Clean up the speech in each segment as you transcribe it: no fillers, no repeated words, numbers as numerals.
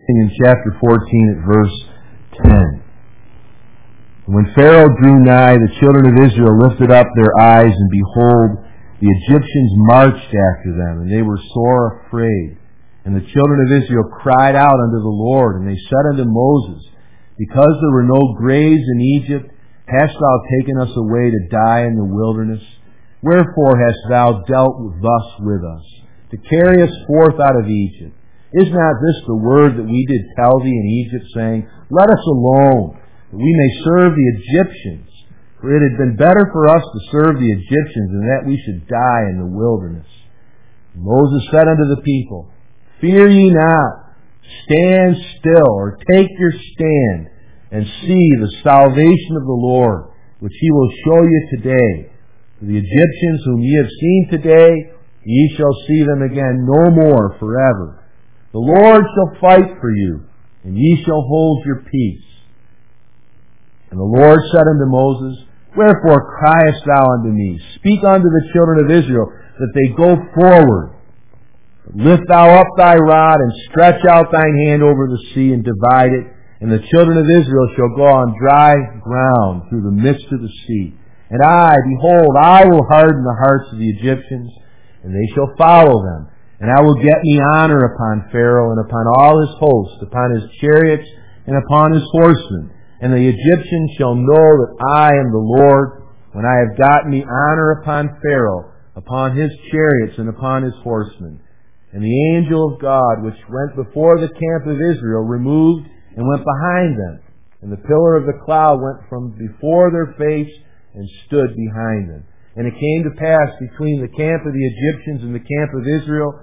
In chapter 14 at verse 10. When Pharaoh drew nigh, the children of Israel lifted up their eyes, and behold, the Egyptians marched after them, and they were sore afraid. And the children of Israel cried out unto the Lord, and they said unto Moses, Because there were no graves in Egypt, hast thou taken us away to die in the wilderness? Wherefore hast thou dealt thus with us, to carry us forth out of Egypt? Is not this the word that we did tell thee in Egypt, saying, Let us alone, that we may serve the Egyptians? For it had been better for us to serve the Egyptians than that we should die in the wilderness. And Moses said unto the people, Fear ye not, stand still, or take your stand, and see the salvation of the Lord, which he will show you today. For the Egyptians whom ye have seen today, ye shall see them again no more forever. The Lord shall fight for you, and ye shall hold your peace. And the Lord said unto Moses, Wherefore criest thou unto me? Speak unto the children of Israel, that they go forward. Lift thou up thy rod, and stretch out thine hand over the sea, and divide it. And the children of Israel shall go on dry ground through the midst of the sea. And behold, I will harden the hearts of the Egyptians, and they shall follow them. And I will get me honor upon Pharaoh, and upon all his hosts, upon his chariots, and upon his horsemen. And the Egyptians shall know that I am the Lord, when I have gotten me honor upon Pharaoh, upon his chariots, and upon his horsemen. And the angel of God, which went before the camp of Israel, removed and went behind them. And the pillar of the cloud went from before their face, and stood behind them. And it came to pass between the camp of the Egyptians and the camp of Israel,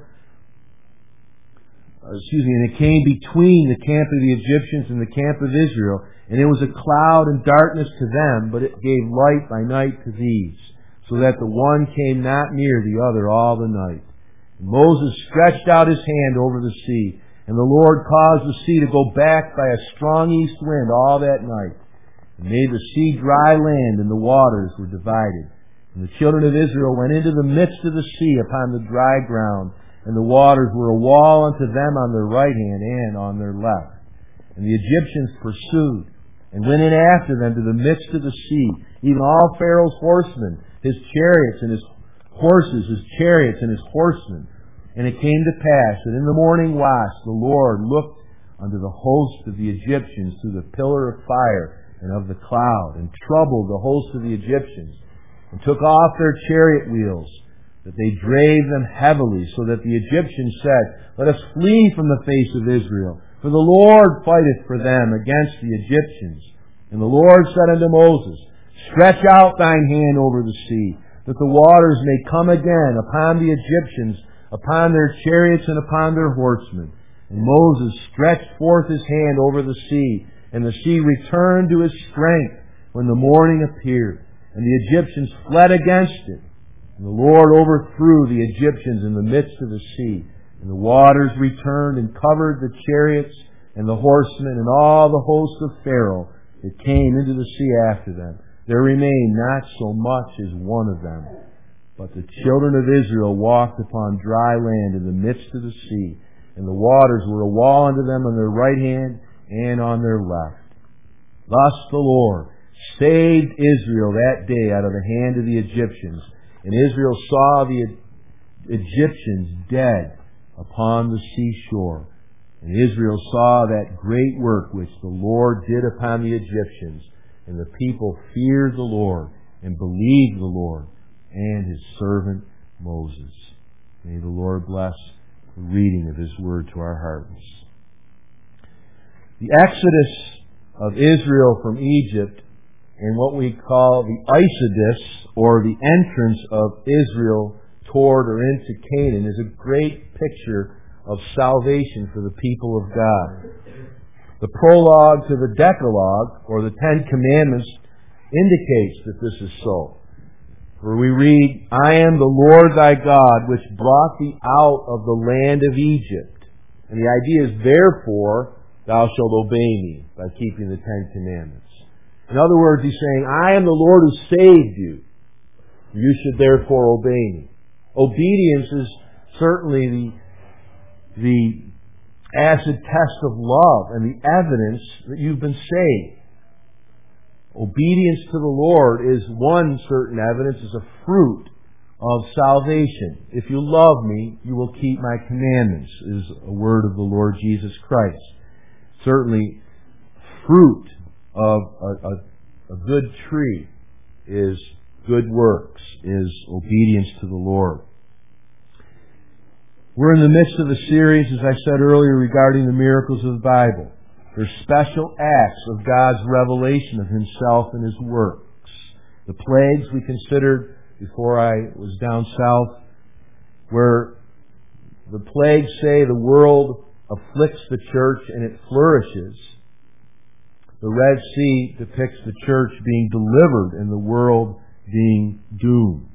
and it came between the camp of the Egyptians and the camp of Israel, and it was a cloud and darkness to them, but it gave light by night to these, so that the one came not near the other all the night. And Moses stretched out his hand over the sea, and the Lord caused the sea to go back by a strong east wind all that night, and made the sea dry land, and the waters were divided. And the children of Israel went into the midst of the sea upon the dry ground, and the waters were a wall unto them on their right hand and on their left. And the Egyptians pursued, and went in after them to the midst of the sea, even all Pharaoh's horsemen, his chariots and his horses, his chariots and his horsemen. And it came to pass that in the morning watch the Lord looked unto the host of the Egyptians through the pillar of fire and of the cloud, and troubled the host of the Egyptians, and took off their chariot wheels, that they drave them heavily, so that the Egyptians said, Let us flee from the face of Israel, for the Lord fighteth for them against the Egyptians. And the Lord said unto Moses, Stretch out thine hand over the sea, that the waters may come again upon the Egyptians, upon their chariots and upon their horsemen. And Moses stretched forth his hand over the sea, and the sea returned to its strength when the morning appeared. And the Egyptians fled against it. And the Lord overthrew the Egyptians in the midst of the sea. And the waters returned and covered the chariots and the horsemen and all the hosts of Pharaoh that came into the sea after them. There remained not so much as one of them. But the children of Israel walked upon dry land in the midst of the sea, and the waters were a wall unto them on their right hand and on their left. Thus the Lord saved Israel that day out of the hand of the Egyptians, and Israel saw the Egyptians dead upon the seashore. And Israel saw that great work which the Lord did upon the Egyptians, and the people feared the Lord and believed the Lord and his servant Moses. May the Lord bless the reading of his word to our hearts. The exodus of Israel from Egypt, and what we call the Exodus, or the entrance of Israel toward or into Canaan, is a great picture of salvation for the people of God. The prologue to the Decalogue, or the Ten Commandments, indicates that this is so. For we read, I am the Lord thy God, which brought thee out of the land of Egypt. And the idea is, therefore, thou shalt obey me by keeping the Ten Commandments. In other words, he's saying, I am the Lord who saved you. You should therefore obey me. Obedience is certainly the acid test of love and the evidence that you've been saved. Obedience to the Lord is one certain evidence, is a fruit of salvation. If you love me, you will keep my commandments, is a word of the Lord Jesus Christ. Certainly, fruit of a good tree is good works, is obedience to the Lord. We're in the midst of a series, as I said earlier, regarding the miracles of the Bible. They're special acts of God's revelation of Himself and His works. The plagues we considered before I was down south, where the plagues say the world afflicts the church and it flourishes. The Red Sea depicts the church being delivered and the world being doomed.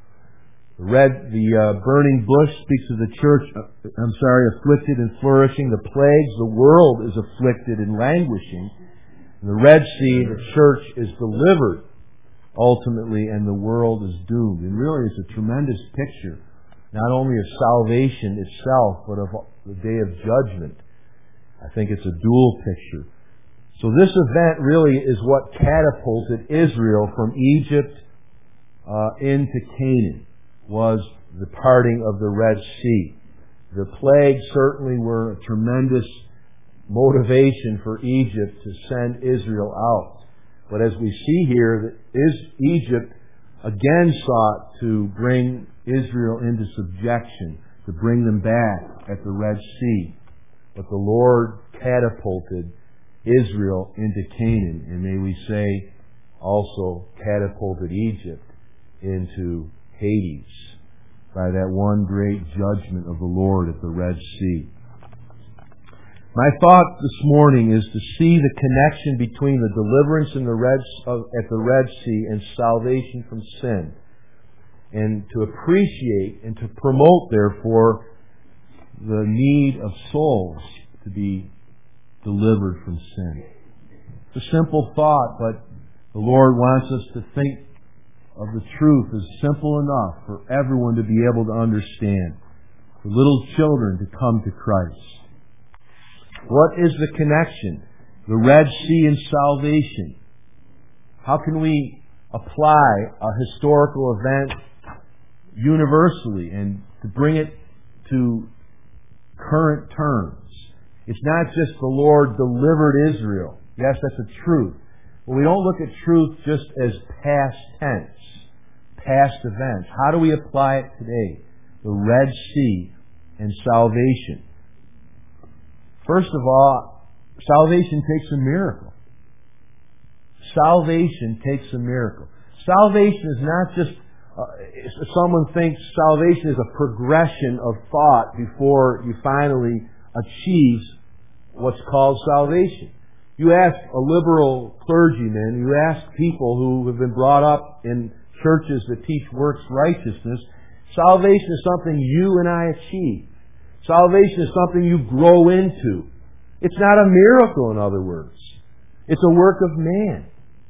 The burning bush speaks of the church, afflicted and flourishing. The plagues, the world is afflicted and languishing. In the Red Sea, the church is delivered ultimately and the world is doomed. And really it's a tremendous picture, not only of salvation itself, but of the day of judgment. I think it's a dual picture. So this event really is what catapulted Israel from Egypt into Canaan, was the parting of the Red Sea. The plagues certainly were a tremendous motivation for Egypt to send Israel out. But as we see here, Egypt again sought to bring Israel into subjection, to bring them back at the Red Sea. But the Lord catapulted Israel into Canaan, and may we say also catapulted Egypt into Hades by that one great judgment of the Lord at the Red Sea. My thought this morning is to see the connection between the deliverance at the Red Sea and salvation from sin, and to appreciate and to promote, therefore, the need of souls to be delivered from sin. It's a simple thought, but the Lord wants us to think of the truth as simple enough for everyone to be able to understand, for little children to come to Christ. What is the connection? The Red Sea and salvation. How can we apply a historical event universally and to bring it to current terms? It's not just the Lord delivered Israel. Yes, that's a truth. But we don't look at truth just as past tense, past events. How do we apply it today? The Red Sea and salvation. First of all, salvation takes a miracle. Salvation takes a miracle. Salvation is not just, someone thinks salvation is a progression of thought before you finally achieve what's called salvation. You ask a liberal clergyman, you ask people who have been brought up in churches that teach works righteousness, salvation is something you and I achieve. Salvation is something you grow into. It's not a miracle, in other words. It's a work of man.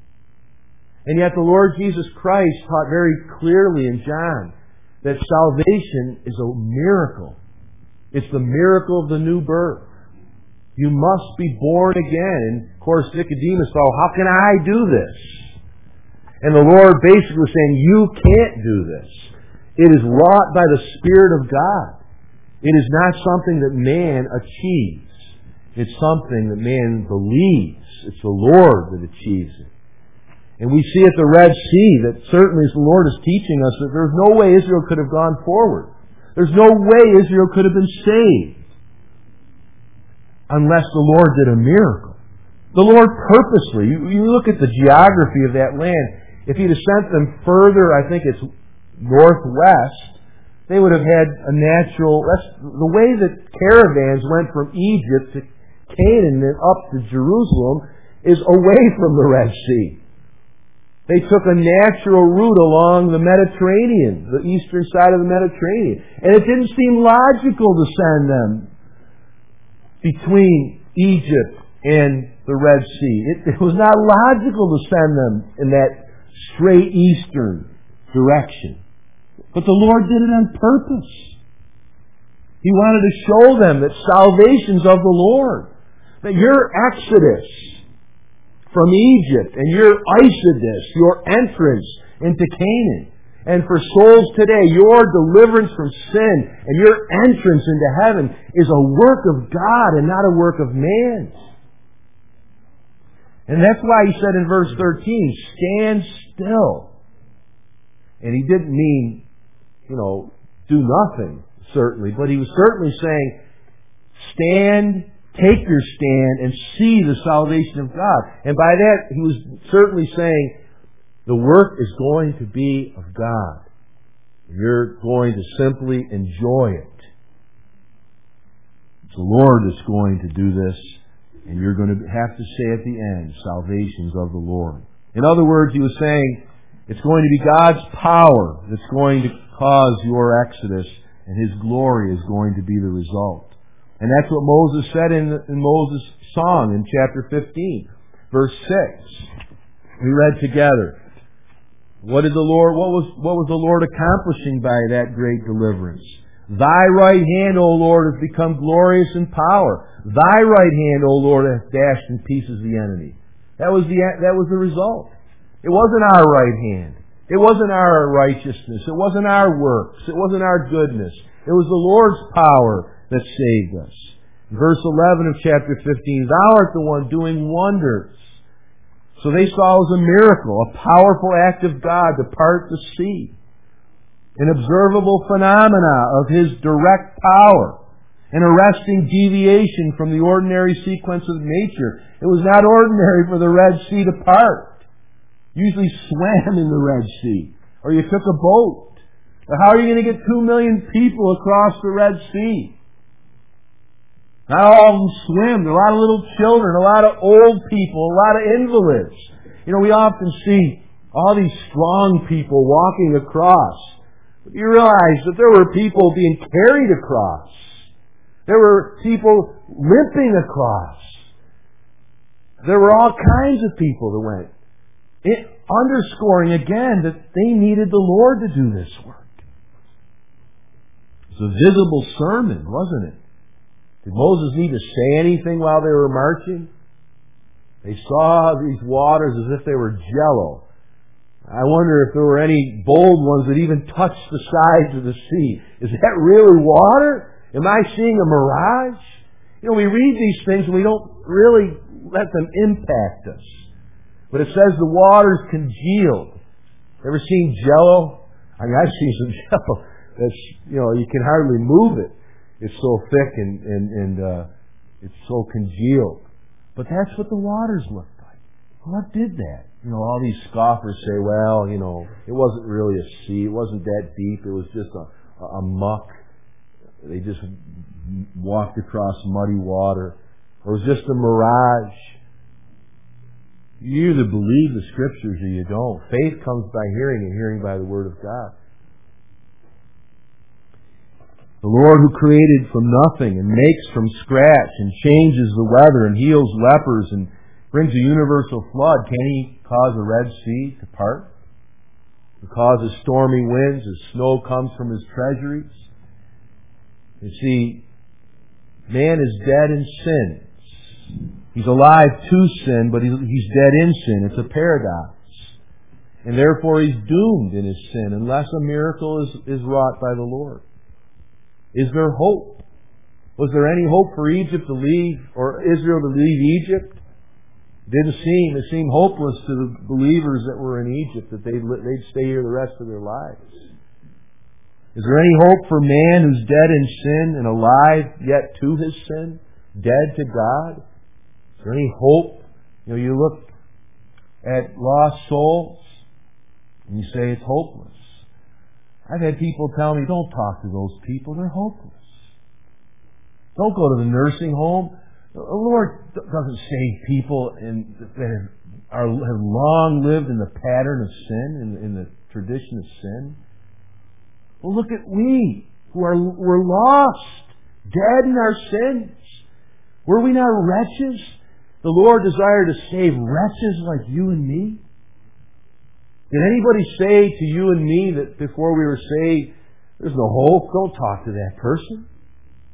And yet the Lord Jesus Christ taught very clearly in John that salvation is a miracle. It's the miracle of the new birth. You must be born again. And of course Nicodemus thought, how can I do this? And the Lord basically was saying, you can't do this. It is wrought by the Spirit of God. It is not something that man achieves. It's something that man believes. It's the Lord that achieves it. And we see at the Red Sea that certainly as the Lord is teaching us that there's no way Israel could have gone forward. There's no way Israel could have been saved unless the Lord did a miracle. The Lord purposely, you look at the geography of that land, if He'd have sent them further, I think it's northwest, they would have had a natural... That's the way that caravans went from Egypt to Canaan and up to Jerusalem is away from the Red Sea. They took a natural route along the Mediterranean, the eastern side of the Mediterranean. And it didn't seem logical to send them between Egypt and the Red Sea. It was not logical to send them in that straight eastern direction. But the Lord did it on purpose. He wanted to show them that salvation's of the Lord. That your exodus from Egypt and your exodus, your entrance into Canaan, and for souls today, your deliverance from sin and your entrance into heaven is a work of God and not a work of man. And that's why he said in verse 13, stand still. And he didn't mean, do nothing, certainly. But he was certainly saying, stand, take your stand, and see the salvation of God. And by that, he was certainly saying, the work is going to be of God. You're going to simply enjoy it. It's the Lord that's going to do this, and you're going to have to say at the end, salvation's of the Lord. In other words, he was saying, it's going to be God's power that's going to cause your exodus, and His glory is going to be the result. And that's what Moses said in Moses' song in chapter 15, verse 6. We read together. What was the Lord accomplishing by that great deliverance? Thy right hand, O Lord, has become glorious in power. Thy right hand, O Lord, hath dashed in pieces the enemy. That was the result. It wasn't our right hand. It wasn't our righteousness. It wasn't our works. It wasn't our goodness. It was the Lord's power that saved us. Verse 11 of chapter 15, Thou art the one doing wonders. So they saw it was a miracle, a powerful act of God to part the sea. An observable phenomena of His direct power. An arresting deviation from the ordinary sequence of nature. It was not ordinary for the Red Sea to part. Usually swam in the Red Sea. Or you took a boat. But how are you going to get 2 million people across the Red Sea? Not all of them swim. There are a lot of little children, a lot of old people, a lot of invalids. We often see all these strong people walking across. But you realize that there were people being carried across. There were people limping across. There were all kinds of people that went. Underscoring again that they needed the Lord to do this work. It's a visible sermon, wasn't it? Did Moses need to say anything while they were marching? They saw these waters as if they were jello. I wonder if there were any bold ones that even touched the sides of the sea. Is that really water? Am I seeing a mirage? We read these things and we don't really let them impact us. But it says the waters congealed. Ever seen jello? I've seen some jello. That's, you can hardly move it. It's so thick and it's so congealed. But that's what the waters looked like. What did that? All these scoffers say, well, it wasn't really a sea. It wasn't that deep. It was just a muck. They just walked across muddy water. It was just a mirage. You either believe the Scriptures or you don't. Faith comes by hearing, and hearing by the Word of God. The Lord who created from nothing and makes from scratch and changes the weather and heals lepers and brings a universal flood, can He cause a Red Sea to part? He causes stormy winds as snow comes from His treasuries? You see, man is dead in sins. He's alive to sin, but he's dead in sin. It's a paradox. And therefore he's doomed in his sin unless a miracle is wrought by the Lord. Is there hope? Was there any hope for Egypt to leave, or Israel to leave Egypt? It seemed hopeless to the believers that were in Egypt, that they'd stay here the rest of their lives. Is there any hope for man who's dead in sin and alive yet to his sin? Dead to God? Is there any hope? You look at lost souls and you say it's hopeless. I've had people tell me, don't talk to those people. They're hopeless. Don't go to the nursing home. The Lord doesn't save people that have long lived in the pattern of sin, in the tradition of sin. Well, look at we, we're lost, dead in our sins. Were we not wretches? The Lord desired to save wretches like you and me. Did anybody say to you and me that before we were saved, there's no hope? Don't talk to that person.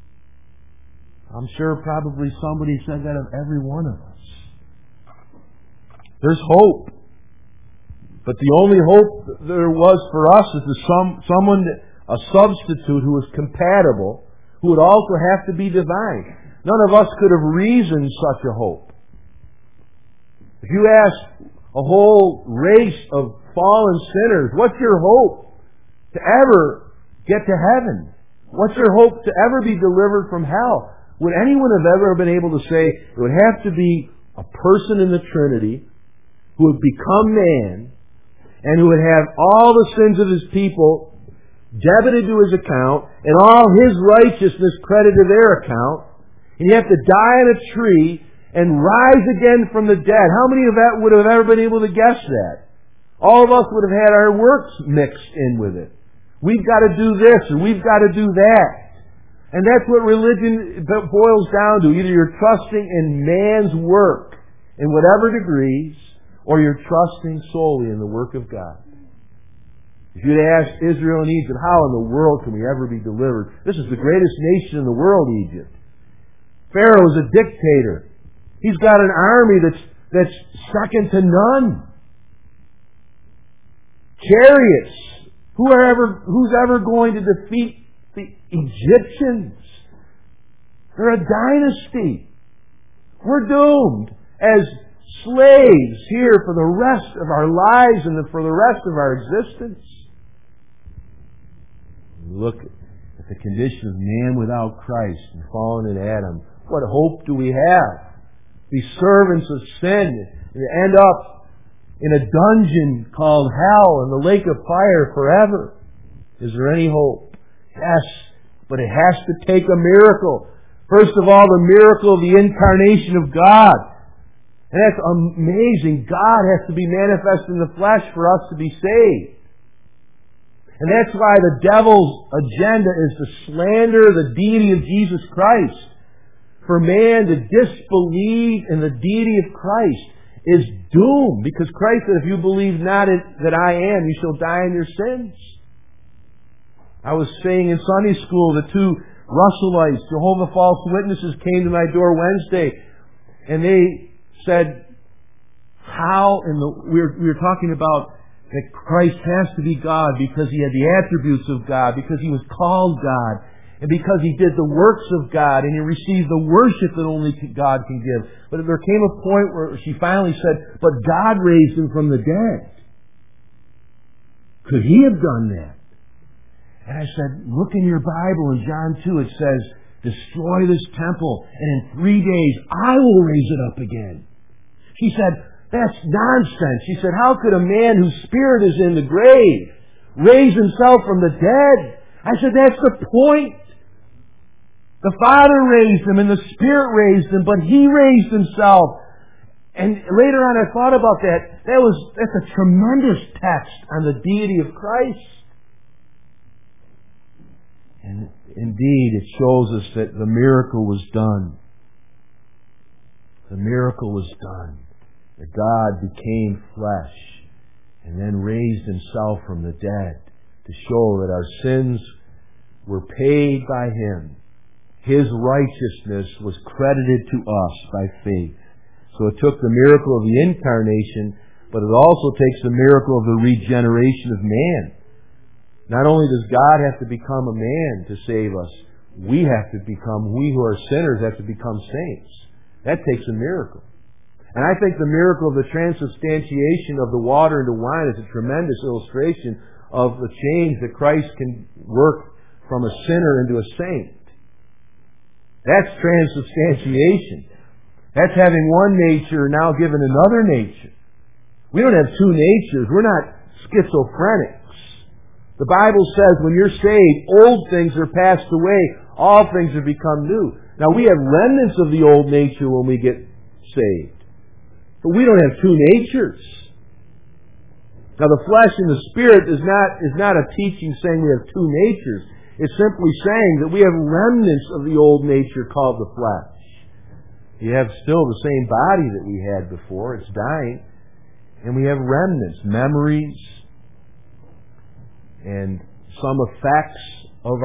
I'm sure probably somebody said that of every one of us. There's hope. But the only hope there was for us is someone, a substitute who was compatible, who would also have to be divine. None of us could have reasoned such a hope. If you ask a whole race of fallen sinners, what's your hope to ever get to heaven? What's your hope to ever be delivered from hell? Would anyone have ever been able to say it would have to be a person in the Trinity who would become man and who would have all the sins of his people debited to his account and all his righteousness credited to their account, and you have to die on a tree and rise again from the dead? How many of that would have ever been able to guess that? All of us would have had our works mixed in with it. We've got to do this and we've got to do that. And that's what religion boils down to. Either you're trusting in man's work in whatever degrees, or you're trusting solely in the work of God. If you'd asked Israel and Egypt, how in the world can we ever be delivered? This is the greatest nation in the world, Egypt. Pharaoh is a dictator. He's got an army that's second to none. Chariots. Who's ever going to defeat the Egyptians? They're a dynasty. We're doomed as slaves here for the rest of our lives and for the rest of our existence. Look at the condition of man without Christ and fallen in Adam. What hope do we have? Be servants of sin and end up in a dungeon called hell and the lake of fire forever. Is there any hope? Yes, but it has to take a miracle. First of all, the miracle of the incarnation of God. And that's amazing. God has to be manifest in the flesh for us to be saved. And that's why the devil's agenda is to slander the deity of Jesus Christ. For man to disbelieve in the deity of Christ is doomed. Because Christ said, if you believe not that I am, you shall die in your sins. I was saying in Sunday school, the two Russellites, Jehovah False Witnesses, came to my door Wednesday, and they said, we were talking about that Christ has to be God because He had the attributes of God, because He was called God, and because He did the works of God, and He received the worship that only God can give. But there came a point where she finally said, but God raised Him from the dead. Could He have done that? And I said, look in your Bible in John 2, it says, destroy this temple, and in 3 days I will raise it up again. She said, that's nonsense. She said, how could a man whose spirit is in the grave raise himself from the dead? I said, that's the point. The Father raised Him and the Spirit raised Him, but He raised Himself. And later on I thought about that. That's a tremendous text on the deity of Christ. And indeed, it shows us that the miracle was done. The miracle was done. That God became flesh and then raised Himself from the dead to show that our sins were paid by Him. His righteousness was credited to us by faith. So it took the miracle of the incarnation, but it also takes the miracle of the regeneration of man. Not only does God have to become a man to save us, we who are sinners have to become saints. That takes a miracle. And I think the miracle of the transubstantiation of the water into wine is a tremendous illustration of the change that Christ can work from a sinner into a saint. That's transubstantiation. That's having one nature now given another nature. We don't have two natures. We're not schizophrenics. The Bible says when you're saved, old things are passed away. All things have become new. Now we have remnants of the old nature when we get saved. But we don't have two natures. Now the flesh and the spirit is not a teaching saying we have two natures. It's simply saying that we have remnants of the old nature called the flesh. You have still the same body that we had before. It's dying. And we have remnants, memories, and some effects of our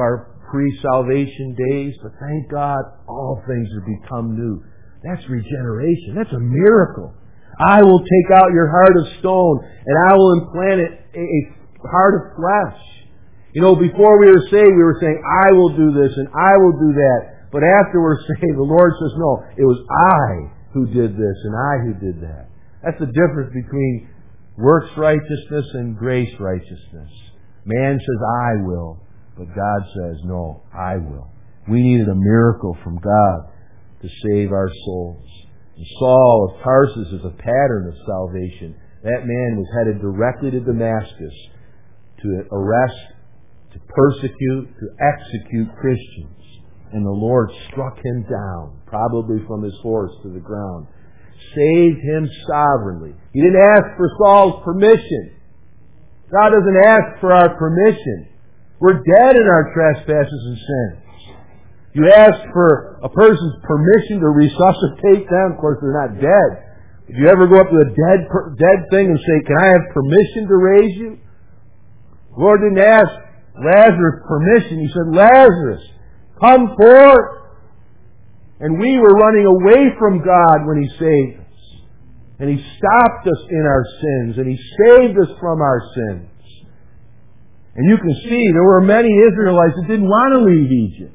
pre-salvation days, but thank God all things have become new. That's regeneration. That's a miracle. I will take out your heart of stone and I will implant it a heart of flesh. You know, before we were saved, we were saying, I will do this and I will do that. But after we're saved, the Lord says, no, it was I who did this and I who did that. That's the difference between works righteousness and grace righteousness. Man says, I will. But God says, no, I will. We needed a miracle from God to save our souls. And Saul of Tarsus is a pattern of salvation. That man was headed directly to Damascus to arrest, to persecute, to execute Christians. And the Lord struck him down, probably from his horse to the ground. Saved him sovereignly. He didn't ask for Saul's permission. God doesn't ask for our permission. We're dead in our trespasses and sins. You ask for a person's permission to resuscitate them, of course they're not dead. If you ever go up to a dead thing and say, can I have permission to raise you? The Lord didn't ask Lazarus permission. He said, Lazarus, come forth. And we were running away from God when He saved us. And He stopped us in our sins. And He saved us from our sins. And you can see there were many Israelites that didn't want to leave Egypt.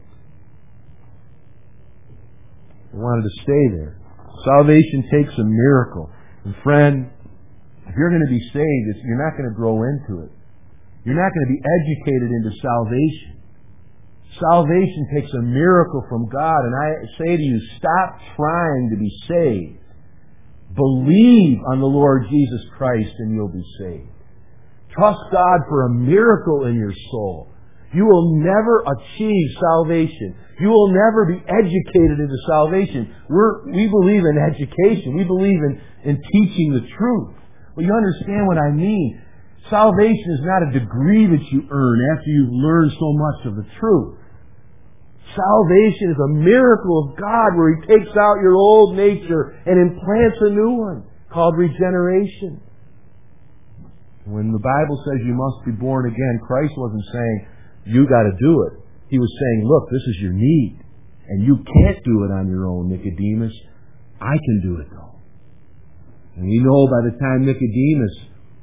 They wanted to stay there. Salvation takes a miracle. And friend, if you're going to be saved, you're not going to grow into it. You're not going to be educated into salvation. Salvation takes a miracle from God. And I say to you, stop trying to be saved. Believe on the Lord Jesus Christ and you'll be saved. Trust God for a miracle in your soul. You will never achieve salvation. You will never be educated into salvation. We believe in education. We believe in teaching the truth. Well, you understand what I mean. Salvation is not a degree that you earn after you've learned so much of the truth. Salvation is a miracle of God where He takes out your old nature and implants a new one called regeneration. When the Bible says you must be born again, Christ wasn't saying, you got to do it. He was saying, look, this is your need. And you can't do it on your own, Nicodemus. I can do it, though. And you know by the time Nicodemus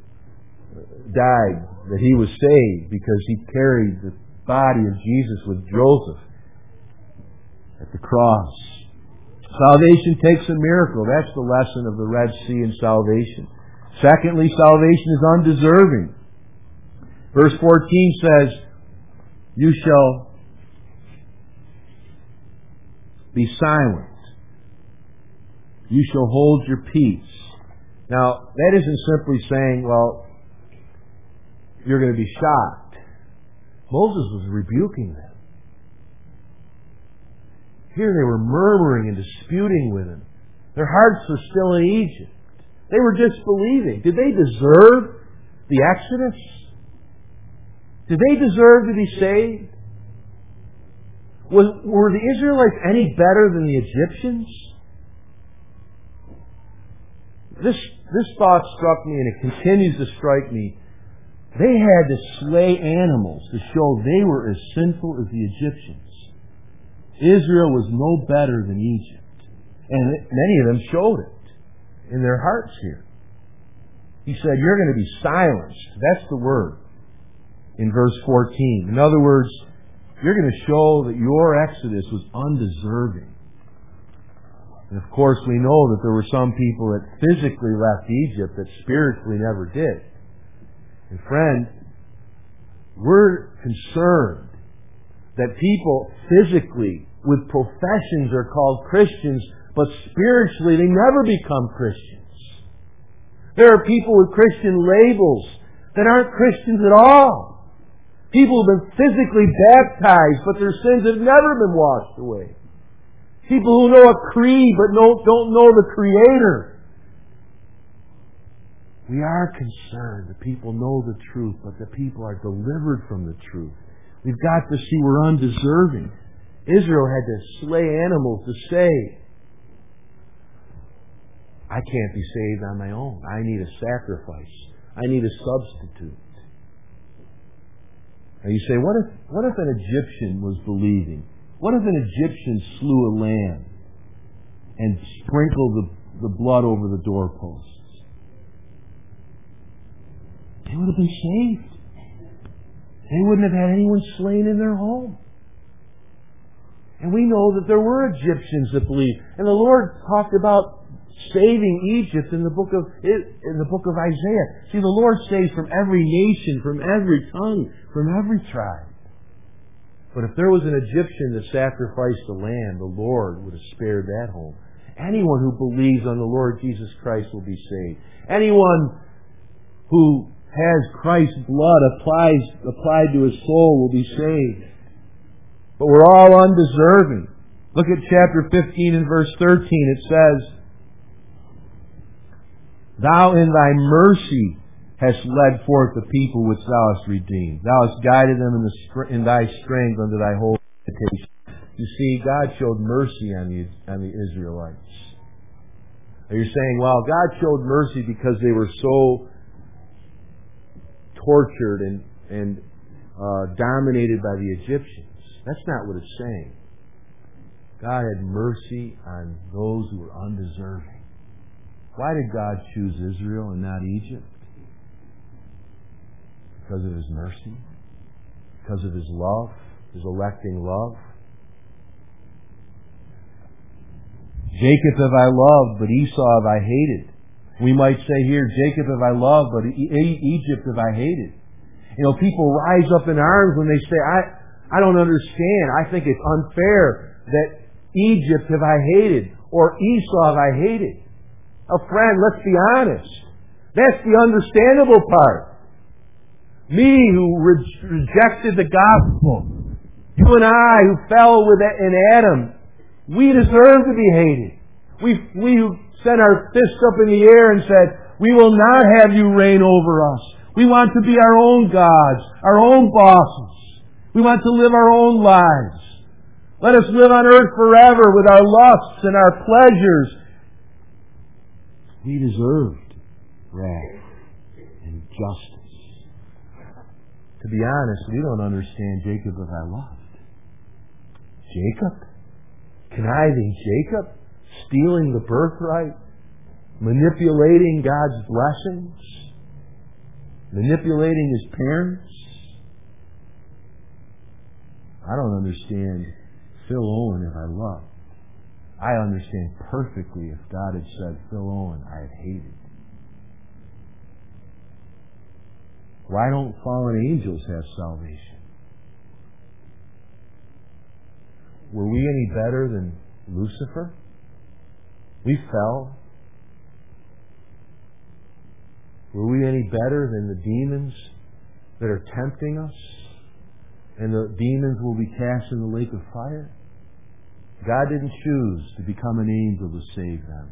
died that he was saved because he carried the body of Jesus with Joseph at the cross. Salvation takes a miracle. That's the lesson of the Red Sea and salvation. Secondly, salvation is undeserving. Verse 14 says, you shall be silent. You shall hold your peace. Now, that isn't simply saying, well, you're going to be shocked. Moses was rebuking them. Here they were murmuring and disputing with him. Their hearts were still in Egypt. They were disbelieving. Did they deserve the Exodus? Did they deserve to be saved? Were the Israelites any better than the Egyptians? This thought struck me, and it continues to strike me. They had to slay animals to show they were as sinful as the Egyptians. Israel was no better than Egypt. And many of them showed it in their hearts here. He said, you're going to be silenced. That's the word in verse 14. In other words, you're going to show that your exodus was undeserving. And of course, we know that there were some people that physically left Egypt that spiritually never did. And friend, we're concerned that people physically with professions are called Christians, but spiritually they never become Christians. There are people with Christian labels that aren't Christians at all. People who have been physically baptized, but their sins have never been washed away. People who know a creed, but don't know the Creator. We are concerned that people know the truth, but that people are delivered from the truth. We've got to see we're undeserving. Israel had to slay animals to save. I can't be saved on my own. I need a sacrifice. I need a substitute. Now you say, what if an Egyptian was believing? What if an Egyptian slew a lamb and sprinkled the blood over the doorposts? They would have been saved. They wouldn't have had anyone slain in their home. And we know that there were Egyptians that believed. And the Lord talked about saving Egypt in the book of Isaiah. See, the Lord saves from every nation, from every tongue, from every tribe. But if there was an Egyptian that sacrificed a lamb, the Lord would have spared that home. Anyone who believes on the Lord Jesus Christ will be saved. Anyone who has Christ's blood applied to his soul will be saved. But we're all undeserving. Look at chapter 15 and verse 13. It says, Thou in thy mercy hast led forth the people which thou hast redeemed. Thou hast guided them in thy strength unto thy holy habitation. You see, God showed mercy on the Israelites. Are you saying, well, God showed mercy because they were so tortured and dominated by the Egyptians? That's not what it's saying. God had mercy on those who were undeserving. Why did God choose Israel and not Egypt? Because of His mercy? Because of His love? His electing love? Jacob have I loved, but Esau have I hated. We might say here, Jacob have I loved, but Egypt have I hated. You know, people rise up in arms when they say, I don't understand. I think it's unfair that Egypt have I hated or Esau have I hated. Oh, friend, let's be honest. That's the understandable part. Me who rejected the gospel, you and I who fell in Adam, we deserve to be hated. We who sent our fists up in the air and said, we will not have you reign over us. We want to be our own gods, our own bosses. We want to live our own lives. Let us live on earth forever with our lusts and our pleasures. We deserved wrath and justice. To be honest, we don't understand Jacob as I loved. Jacob? Conniving Jacob? Stealing the birthright? Manipulating God's blessings? Manipulating his parents? I don't understand Phil Owen if I love. I understand perfectly if God had said, Phil Owen, I have hated. Why don't fallen angels have salvation? Were we any better than Lucifer? We fell. Were we any better than the demons that are tempting us? And the demons will be cast in the lake of fire? God didn't choose to become an angel to save them.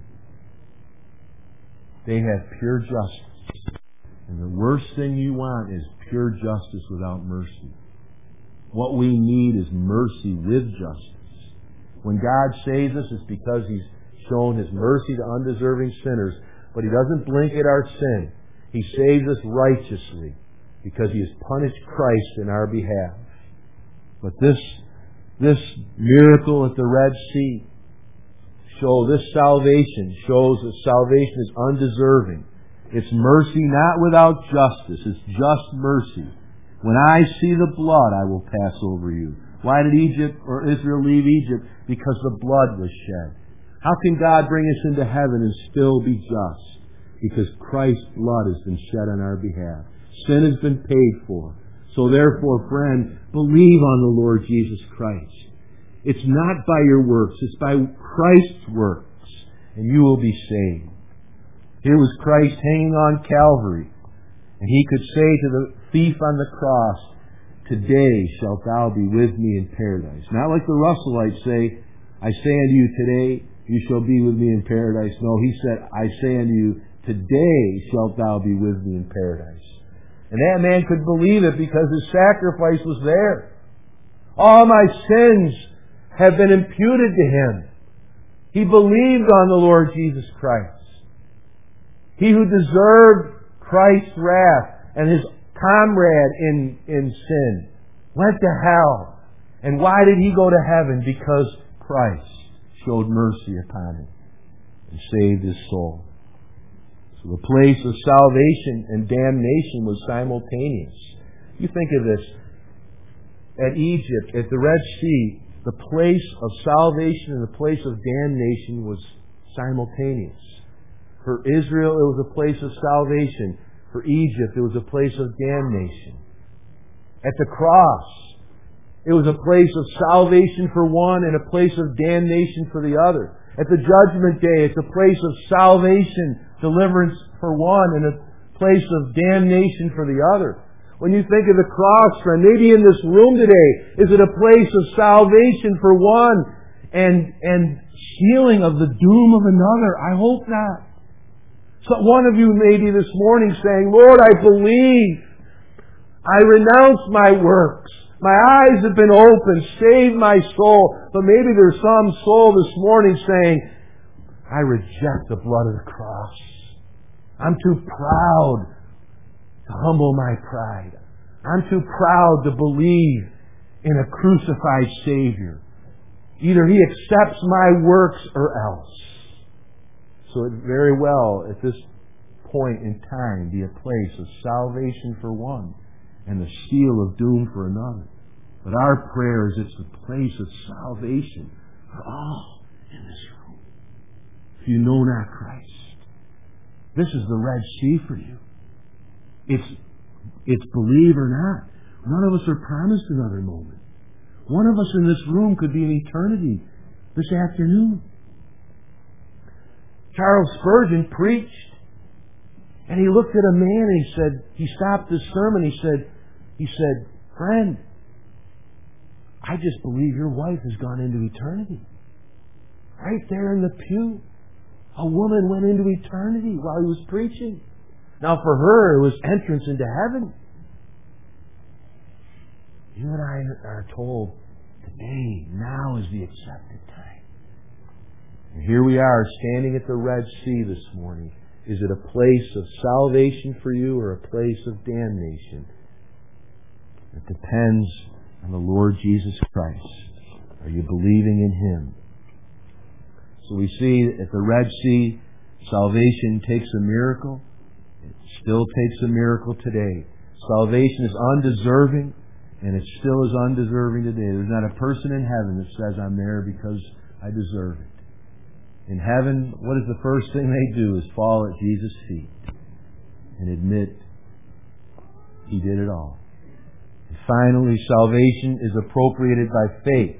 They have pure justice. And the worst thing you want is pure justice without mercy. What we need is mercy with justice. When God saves us, it's because He's shown His mercy to undeserving sinners, but He doesn't blink at our sin. He saves us righteously because He has punished Christ in our behalf. But this miracle at the Red Sea this salvation shows that salvation is undeserving. It's mercy not without justice. It's just mercy. When I see the blood, I will pass over you. Why did Egypt or Israel leave Egypt? Because the blood was shed. How can God bring us into heaven and still be just? Because Christ's blood has been shed on our behalf. Sin has been paid for. So therefore, friend, believe on the Lord Jesus Christ. It's not by your works. It's by Christ's works. And you will be saved. Here was Christ hanging on Calvary. And He could say to the thief on the cross, Today shalt thou be with me in paradise. Not like the Russellites say, I say unto you today, you shall be with me in paradise. No, He said, I say unto you, today shalt thou be with me in paradise. And that man could believe it because His sacrifice was there. All my sins have been imputed to Him. He believed on the Lord Jesus Christ. He who deserved Christ's wrath and His comrade in sin went to hell. And why did he go to heaven? Because Christ showed mercy upon him and saved his soul. So the place of salvation and damnation was simultaneous. You think of this. At Egypt, at the Red Sea, the place of salvation and the place of damnation was simultaneous. For Israel, it was a place of salvation. For Egypt, it was a place of damnation. At the cross, it was a place of salvation for one and a place of damnation for the other. At the judgment day, it's a place of salvation, deliverance for one, and a place of damnation for the other. When you think of the cross, friend, maybe in this room today, is it a place of salvation for one and healing of the doom of another? I hope not. So one of you may be this morning saying, Lord, I believe. I renounce my works. My eyes have been opened. Save my soul. But maybe there's some soul this morning saying, I reject the blood of the cross. I'm too proud to humble my pride. I'm too proud to believe in a crucified Savior. Either He accepts my works or else. So it very well, at this point in time, be a place of salvation for one and the seal of doom for another. But our prayer is it's a place of salvation for all in this room. If you know not Christ, this is the Red Sea for you. It's believe or not. None of us are promised another moment. One of us in this room could be in eternity this afternoon. Charles Spurgeon preached, and he looked at a man and he stopped his sermon, he said, friend, I just believe your wife has gone into eternity. Right there in the pew. A woman went into eternity while he was preaching. Now for her, it was entrance into heaven. You and I are told today, now is the accepted time. And here we are standing at the Red Sea this morning. Is it a place of salvation for you or a place of damnation? It depends on the Lord Jesus Christ. Are you believing in Him? So we see at the Red Sea, salvation takes a miracle. It still takes a miracle today. Salvation is undeserving, and it still is undeserving today. There's not a person in heaven that says, I'm there because I deserve it. In heaven, what is the first thing they do is fall at Jesus' feet and admit He did it all. And finally, salvation is appropriated by faith.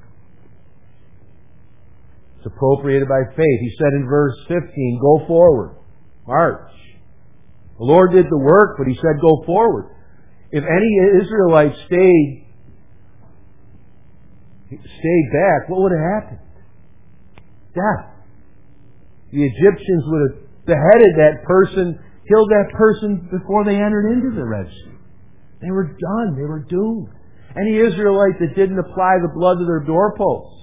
It's appropriated by faith. He said in verse 15, go forward, march. The Lord did the work, but He said go forward. If any Israelite stayed back, what would have happened? Death. The Egyptians would have beheaded that person, killed that person before they entered into the Red Sea. They were done. They were doomed. Any Israelite that didn't apply the blood to their doorposts,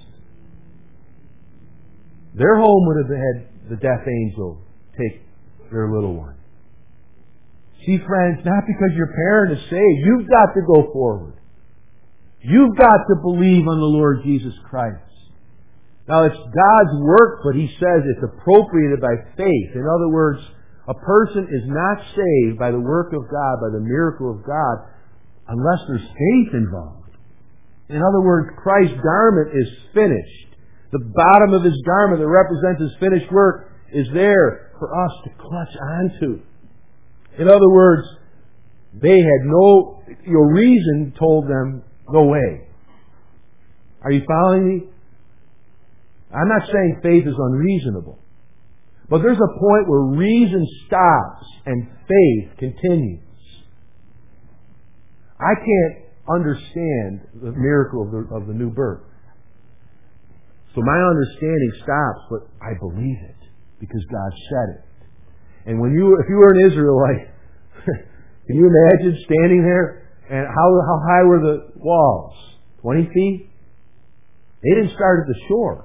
their home would have had the death angel take their little one. See, friends, not because your parent is saved. You've got to go forward. You've got to believe on the Lord Jesus Christ. Now, it's God's work, but He says it's appropriated by faith. In other words, a person is not saved by the work of God, by the miracle of God, unless there's faith involved. In other words, Christ's garment is finished. The bottom of His garment that represents His finished work is there for us to clutch onto. In other words, they had your reason told them, no way. Are you following me? I'm not saying faith is unreasonable. But there's a point where reason stops and faith continues. I can't understand the miracle of the new birth. So my understanding stops, but I believe it because God said it. And if you were an Israelite, can you imagine standing there? And how high were the walls? 20 feet? They didn't start at the shore.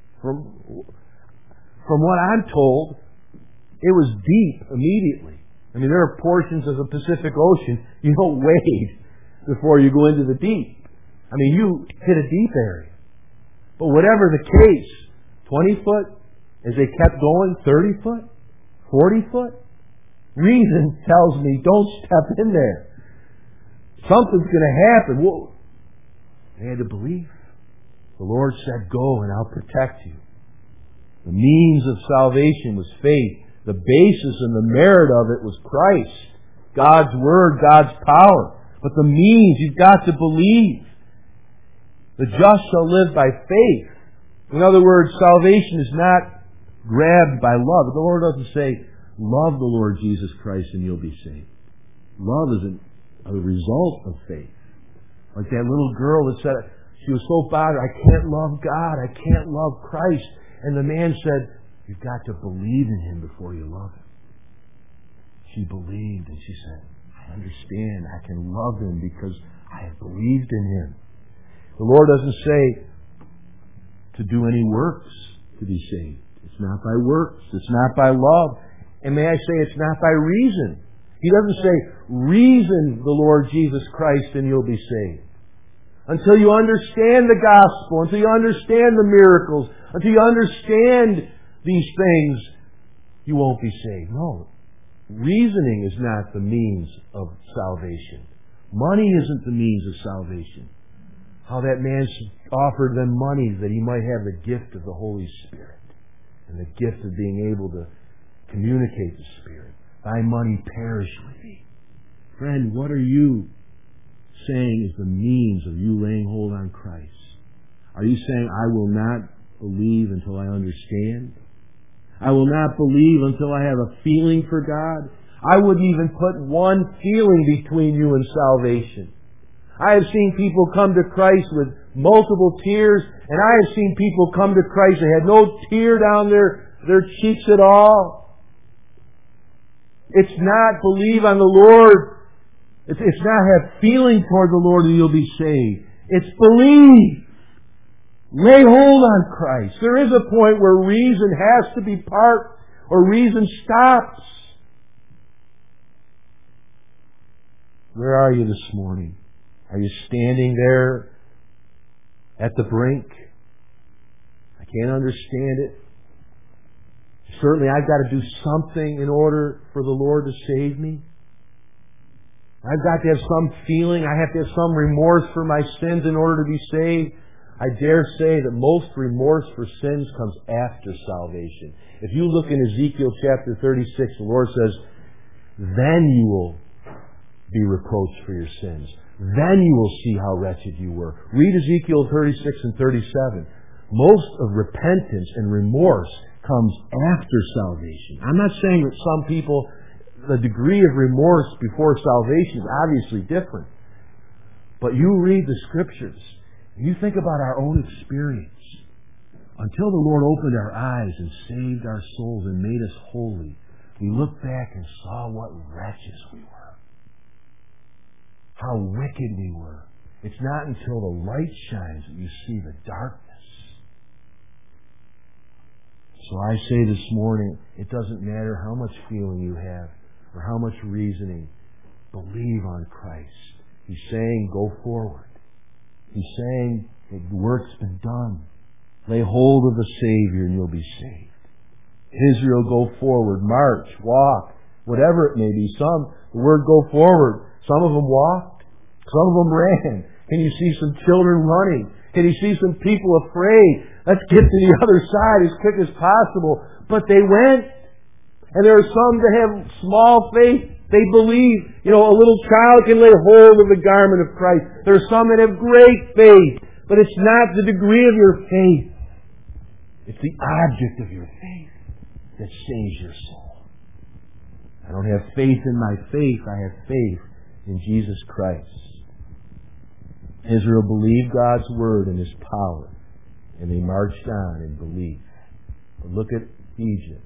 From what I'm told, it was deep immediately. I mean, there are portions of the Pacific Ocean you don't wade. before you go into the deep. I mean, you hit a deep area. But whatever the case, 20 foot, as they kept going, 30 foot, 40 foot, reason tells me don't step in there. Something's going to happen. Well, they had to believe. The Lord said, go and I'll protect you. The means of salvation was faith. The basis and the merit of it was Christ. God's Word, God's power. But the means, you've got to believe. The just shall live by faith. In other words, salvation is not grabbed by love. The Lord doesn't say, love the Lord Jesus Christ and you'll be saved. Love is a result of faith. Like that little girl that said, she was so bothered, I can't love God, I can't love Christ. And the man said, you've got to believe in Him before you love Him. She believed and she said, I understand, I can love Him because I have believed in Him. The Lord doesn't say to do any works to be saved. It's not by works, it's not by love. And may I say, it's not by reason. He doesn't say, reason the Lord Jesus Christ and you'll be saved. Until you understand the gospel, until you understand the miracles, until you understand these things, you won't be saved. No. Reasoning is not the means of salvation. Money isn't the means of salvation. How that man offered them money that he might have the gift of the Holy Spirit and the gift of being able to communicate the Spirit. Thy money perish with thee. Friend, what are you saying is the means of you laying hold on Christ? Are you saying, I will not believe until I understand? I will not believe until I have a feeling for God? I wouldn't even put one feeling between you and salvation. I have seen people come to Christ with multiple tears, and I have seen people come to Christ and had no tear down their cheeks at all. It's not believe on the Lord. It's not have feeling toward the Lord and you'll be saved. It's believe. Lay hold on Christ. There is a point where reason has to be parked or reason stops. Where are you this morning? Are you standing there at the brink? I can't understand it. Certainly I've got to do something in order for the Lord to save me. I've got to have some feeling. I have to have some remorse for my sins in order to be saved. I dare say that most remorse for sins comes after salvation. If you look in Ezekiel chapter 36, the Lord says, then you will be reproached for your sins. Then you will see how wretched you were. Read Ezekiel 36 and 37. Most of repentance and remorse comes after salvation. I'm not saying that some people, the degree of remorse before salvation is obviously different. But you read the Scriptures, and you think about our own experience. Until the Lord opened our eyes and saved our souls and made us holy, we looked back and saw what wretches we were. How wicked we were. It's not until the light shines that you see the darkness. So I say this morning, it doesn't matter how much feeling you have or how much reasoning. Believe on Christ. He's saying, go forward. He's saying, the work's been done. Lay hold of the Savior and you'll be saved. Israel, go forward. March, walk, whatever it may be. The word go forward. Some of them walked. Some of them ran. Can you see some children running? Can you see some people afraid? Let's get to the other side as quick as possible. But they went. And there are some that have small faith. They believe. A little child can lay hold of the garment of Christ. There are some that have great faith. But it's not the degree of your faith. It's the object of your faith that saves your soul. I don't have faith in my faith. I have faith in Jesus Christ. Israel believed God's Word and His power. And they marched on in belief. But look at Egypt.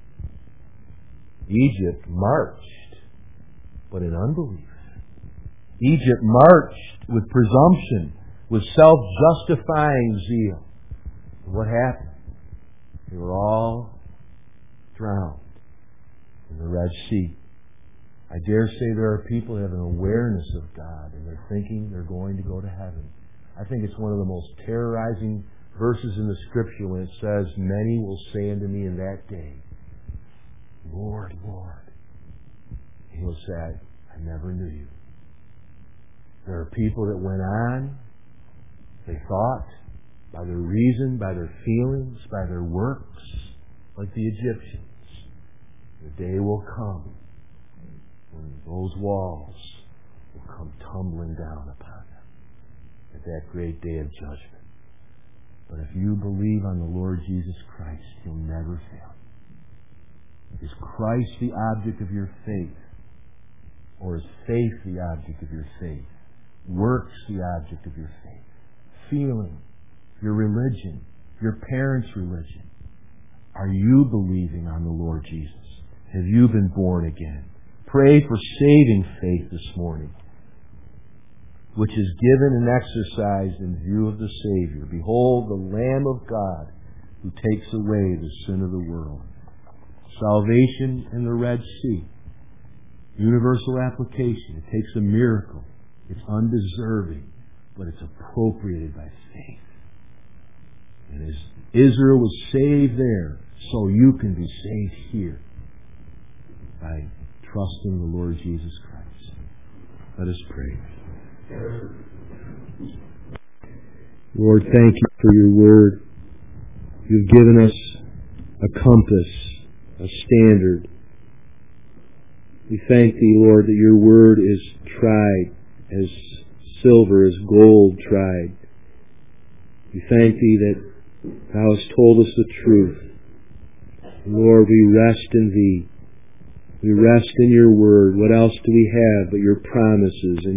Egypt marched, but in unbelief. Egypt marched with presumption, with self-justifying zeal. And what happened? They were all drowned in the Red Sea. I dare say there are people that have an awareness of God and they're thinking they're going to go to heaven. I think it's one of the most terrorizing verses in the Scripture when it says, many will say unto me in that day, Lord, Lord. He will say, I never knew you. There are people that went on, they thought, by their reason, by their feelings, by their works, like the Egyptians. The day will come when those walls will come tumbling down upon them at that great day of judgment. But if you believe on the Lord Jesus Christ, He'll never fail. Is Christ the object of your faith? Or is faith the object of your faith? Works the object of your faith? Feeling, your religion, your parents' religion. Are you believing on the Lord Jesus? Have you been born again? Pray for saving faith this morning, which is given and exercised in view of the Savior. Behold, the Lamb of God who takes away the sin of the world. Salvation in the Red Sea. Universal application. It takes a miracle. It's undeserving, but it's appropriated by faith. And as Israel was saved there, so you can be saved here by trusting the Lord Jesus Christ. Let us pray. Lord, thank you for your word. You've given us a compass, a standard. We thank thee, Lord, that your word is tried as silver, as gold tried. We thank thee that thou hast told us the truth. Lord, we rest in thee. We rest in your word. What else do we have but your promises and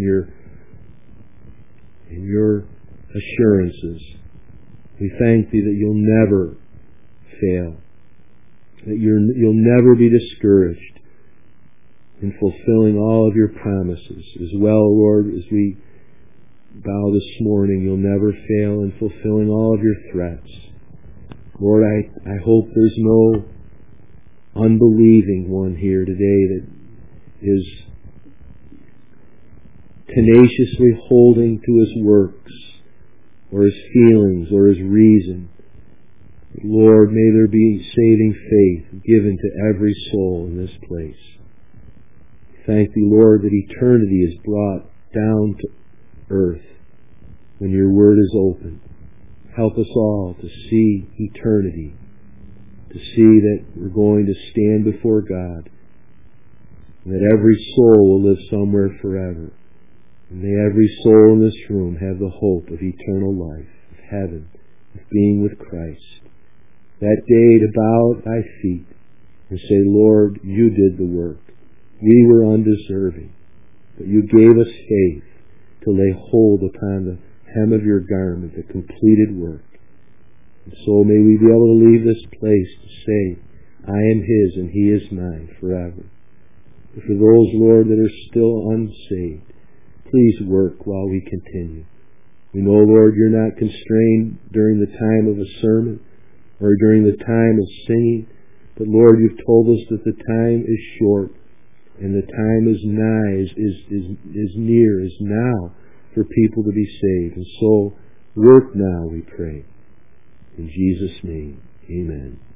your assurances? We thank thee that you'll never fail, that you'll never be discouraged in fulfilling all of your promises. As well, Lord, as we bow this morning, you'll never fail in fulfilling all of your threats. Lord, I hope there's no unbelieving one here today that is tenaciously holding to his works or his feelings or his reason. Lord, may there be saving faith given to every soul in this place. Thank thee, Lord, that eternity is brought down to earth when your word is opened. Help us all to see eternity, to see that we're going to stand before God, and that every soul will live somewhere forever. And may every soul in this room have the hope of eternal life, of heaven, of being with Christ. That day to bow at thy feet and say, Lord, you did the work. We were undeserving, but you gave us faith to lay hold upon the hem of your garment, the completed work. And so may we be able to leave this place to say, I am his and he is mine forever. But for those, Lord, that are still unsaved, please work while we continue. We know, Lord, you're not constrained during the time of a sermon or during the time of singing, but Lord, you've told us that the time is short and the time is nigh, is near, is now for people to be saved. And so, work now, we pray. In Jesus' name, amen.